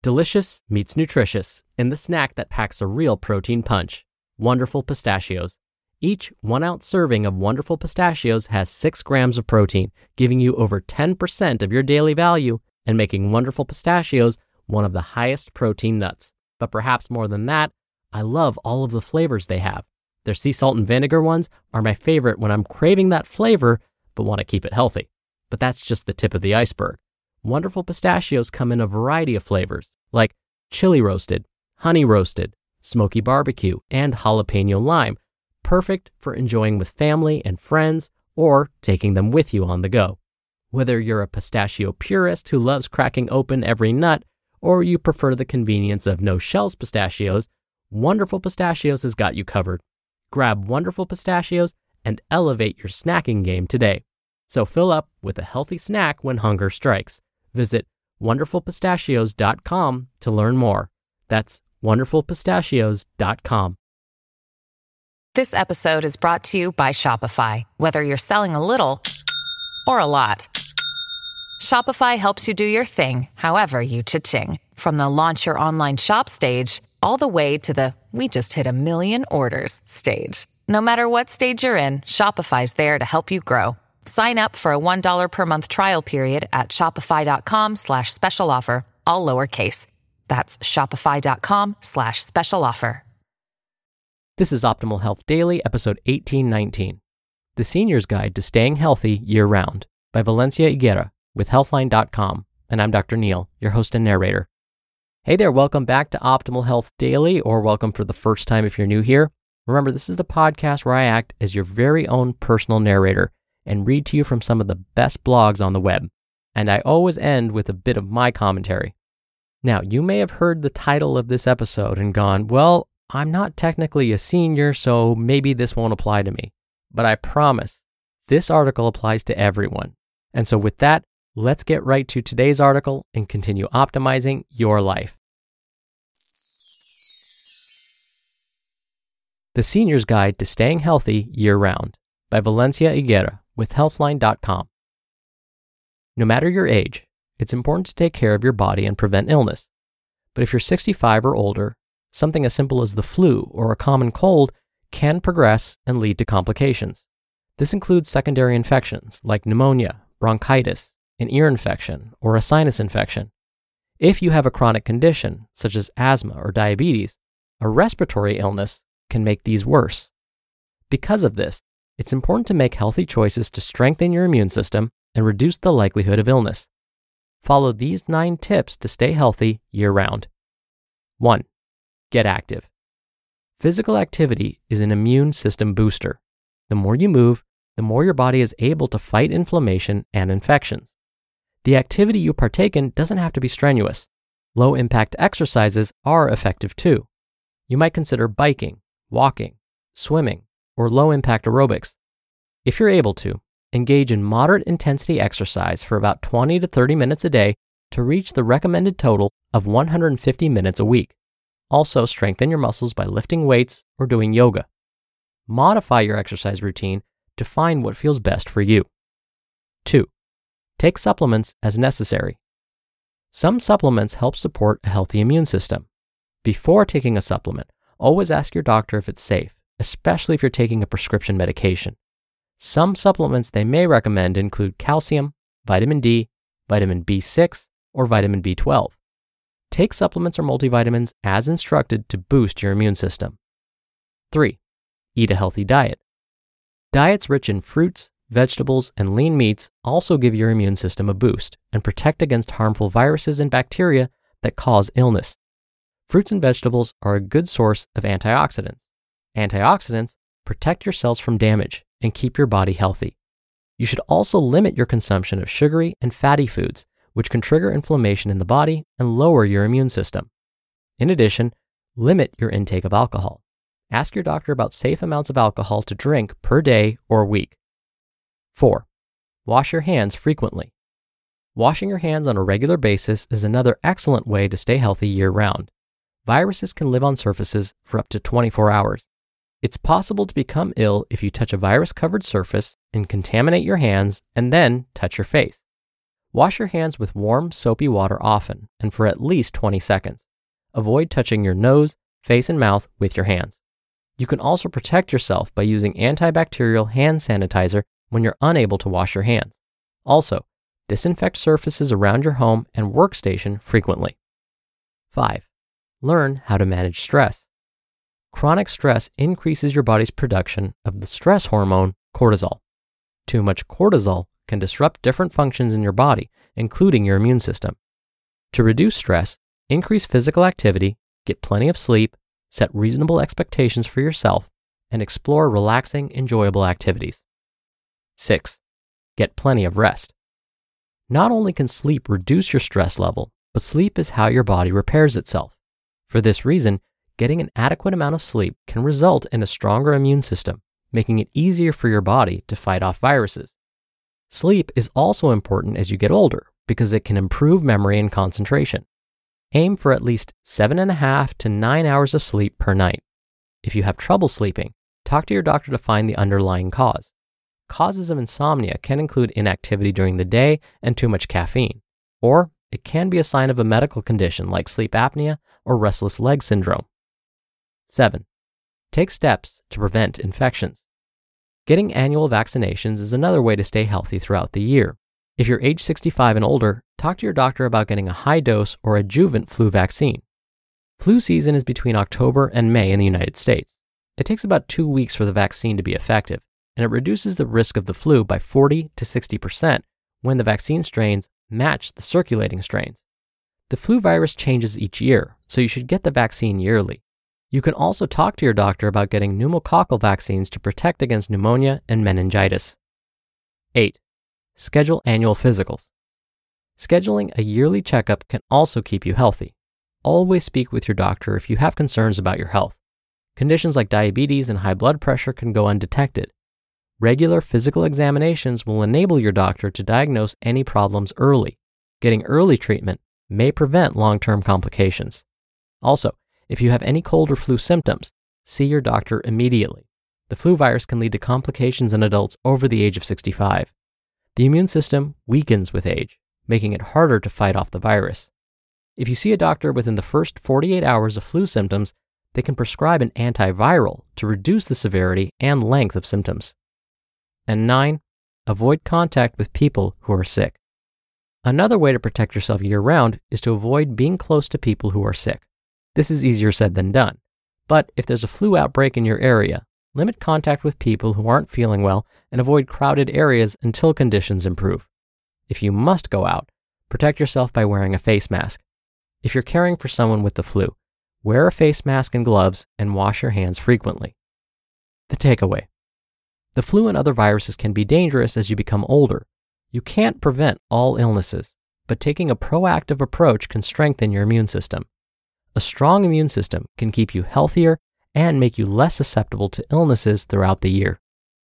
Delicious meets nutritious in the snack that packs a real protein punch. Wonderful Pistachios. Each 1-ounce serving of Wonderful Pistachios has 6 grams of protein, giving you over 10% of your daily value and making Wonderful Pistachios one of the highest protein nuts. But perhaps more than that, I love all of the flavors they have. Their sea salt and vinegar ones are my favorite when I'm craving that flavor but want to keep it healthy. But that's just the tip of the iceberg. Wonderful Pistachios come in a variety of flavors, like chili roasted, honey roasted, smoky barbecue, and jalapeno lime, perfect for enjoying with family and friends or taking them with you on the go. Whether you're a pistachio purist who loves cracking open every nut, or you prefer the convenience of no-shells pistachios, Wonderful Pistachios has got you covered. Grab Wonderful Pistachios and elevate your snacking game today. So fill up with a healthy snack when hunger strikes. Visit wonderfulpistachios.com to learn more. That's wonderfulpistachios.com. This episode is brought to you by Shopify. Whether you're selling a little or a lot, Shopify helps you do your thing, however you cha-ching. From the launch your online shop stage, all the way to the we just hit 1 million orders stage. No matter what stage you're in, Shopify's there to help you grow. Sign up for a $1 per month trial period at shopify.com/special offer, all lowercase. That's shopify.com/special offer. This is Optimal Health Daily, episode 1819. The Senior's Guide to Staying Healthy Year-Round by Valencia Higuera with Healthline.com. And I'm Dr. Neil, your host and narrator. Hey there, welcome back to Optimal Health Daily, or welcome for the first time if you're new here. Remember, this is the podcast where I act as your very own personal narrator and read to you from some of the best blogs on the web. And I always end with a bit of my commentary. Now, you may have heard the title of this episode and gone, well, I'm not technically a senior, so maybe this won't apply to me. But I promise, this article applies to everyone. And so with that, let's get right to today's article and continue optimizing your life. The Senior's Guide to Staying Healthy Year-Round by Valencia Higuera with Healthline.com. No matter your age, it's important to take care of your body and prevent illness. But if you're 65 or older, something as simple as the flu or a common cold can progress and lead to complications. This includes secondary infections like pneumonia, bronchitis, an ear infection, or a sinus infection. If you have a chronic condition, such as asthma or diabetes, a respiratory illness can make these worse. Because of this, it's important to make healthy choices to strengthen your immune system and reduce the likelihood of illness. Follow these 9 tips to stay healthy year-round. 1. Get active. Physical activity is an immune system booster. The more you move, the more your body is able to fight inflammation and infections. The activity you partake in doesn't have to be strenuous. Low-impact exercises are effective too. You might consider biking, walking, swimming, or low-impact aerobics. If you're able to, engage in moderate intensity exercise for about 20 to 30 minutes a day to reach the recommended total of 150 minutes a week. Also, strengthen your muscles by lifting weights or doing yoga. Modify your exercise routine to find what feels best for you. 2. Take supplements as necessary. Some supplements help support a healthy immune system. Before taking a supplement, always ask your doctor if it's safe, especially if you're taking a prescription medication. Some supplements they may recommend include calcium, vitamin D, vitamin B6, or vitamin B12. Take supplements or multivitamins as instructed to boost your immune system. 3. Eat a healthy diet. Diets rich in fruits, vegetables, and lean meats also give your immune system a boost and protect against harmful viruses and bacteria that cause illness. Fruits and vegetables are a good source of antioxidants. Antioxidants protect your cells from damage and keep your body healthy. You should also limit your consumption of sugary and fatty foods, which can trigger inflammation in the body and lower your immune system. In addition, limit your intake of alcohol. Ask your doctor about safe amounts of alcohol to drink per day or week. 4. Wash your hands frequently. Washing your hands on a regular basis is another excellent way to stay healthy year-round. Viruses can live on surfaces for up to 24 hours. It's possible to become ill if you touch a virus-covered surface and contaminate your hands and then touch your face. Wash your hands with warm, soapy water often and for at least 20 seconds. Avoid touching your nose, face, and mouth with your hands. You can also protect yourself by using antibacterial hand sanitizer when you're unable to wash your hands. Also, disinfect surfaces around your home and workstation frequently. 5. Learn how to manage stress. Chronic stress increases your body's production of the stress hormone cortisol. Too much cortisol can disrupt different functions in your body, including your immune system. To reduce stress, increase physical activity, get plenty of sleep, set reasonable expectations for yourself, and explore relaxing, enjoyable activities. 6. Get plenty of rest. Not only can sleep reduce your stress level, but sleep is how your body repairs itself. For this reason, getting an adequate amount of sleep can result in a stronger immune system, making it easier for your body to fight off viruses. Sleep is also important as you get older because it can improve memory and concentration. Aim for at least 7.5 to 9 hours of sleep per night. If you have trouble sleeping, talk to your doctor to find the underlying cause. Causes of insomnia can include inactivity during the day and too much caffeine, or it can be a sign of a medical condition like sleep apnea or restless leg syndrome. 7. Take steps to prevent infections. Getting annual vaccinations is another way to stay healthy throughout the year. If you're age 65 and older, talk to your doctor about getting a high-dose or adjuvant flu vaccine. Flu season is between October and May in the United States. It takes about 2 weeks for the vaccine to be effective, and it reduces the risk of the flu by 40 to 60% when the vaccine strains match the circulating strains. The flu virus changes each year, so you should get the vaccine yearly. You can also talk to your doctor about getting pneumococcal vaccines to protect against pneumonia and meningitis. 8. Schedule annual physicals. Scheduling a yearly checkup can also keep you healthy. Always speak with your doctor if you have concerns about your health. Conditions like diabetes and high blood pressure can go undetected. Regular physical examinations will enable your doctor to diagnose any problems early. Getting early treatment may prevent long-term complications. Also, if you have any cold or flu symptoms, see your doctor immediately. The flu virus can lead to complications in adults over the age of 65. The immune system weakens with age, making it harder to fight off the virus. If you see a doctor within the first 48 hours of flu symptoms, they can prescribe an antiviral to reduce the severity and length of symptoms. And 9, avoid contact with people who are sick. Another way to protect yourself year-round is to avoid being close to people who are sick. This is easier said than done, but if there's a flu outbreak in your area, limit contact with people who aren't feeling well and avoid crowded areas until conditions improve. If you must go out, protect yourself by wearing a face mask. If you're caring for someone with the flu, wear a face mask and gloves and wash your hands frequently. The takeaway: the flu and other viruses can be dangerous as you become older. You can't prevent all illnesses, but taking a proactive approach can strengthen your immune system. A strong immune system can keep you healthier and make you less susceptible to illnesses throughout the year.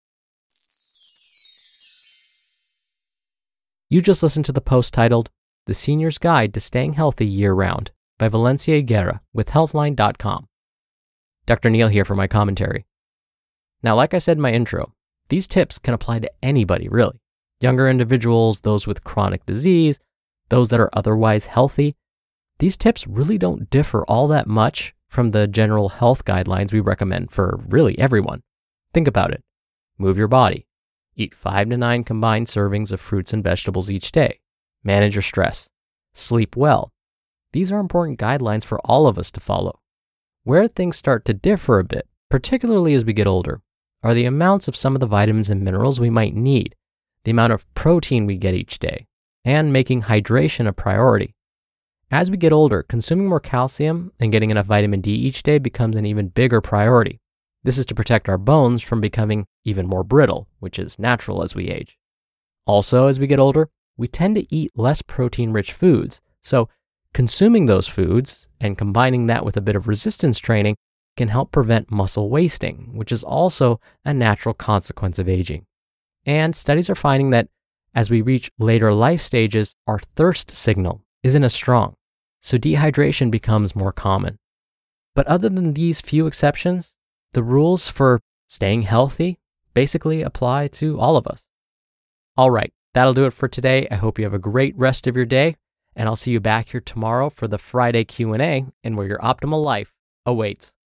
You just listened to the post titled, The Senior's Guide to Staying Healthy Year-Round by Valencia Higuera with Healthline.com. Dr. Neil here for my commentary. Now, like I said in my intro, these tips can apply to anybody, really. Younger individuals, those with chronic disease, those that are otherwise healthy. These tips really don't differ all that much from the general health guidelines we recommend for really everyone. Think about it. Move your body. Eat 5 to 9 combined servings of fruits and vegetables each day. Manage your stress. Sleep well. These are important guidelines for all of us to follow. Where things start to differ a bit, particularly as we get older, are the amounts of some of the vitamins and minerals we might need, the amount of protein we get each day, and making hydration a priority. As we get older, consuming more calcium and getting enough vitamin D each day becomes an even bigger priority. This is to protect our bones from becoming even more brittle, which is natural as we age. Also, as we get older, we tend to eat less protein-rich foods, so consuming those foods and combining that with a bit of resistance training can help prevent muscle wasting, which is also a natural consequence of aging. And studies are finding that as we reach later life stages, our thirst signal isn't as strong, so dehydration becomes more common. But other than these few exceptions, the rules for staying healthy basically apply to all of us. All right, That'll do it for today. I hope you have a great rest of your day, and I'll see you back here tomorrow for the Friday Q&A and where your optimal life awaits.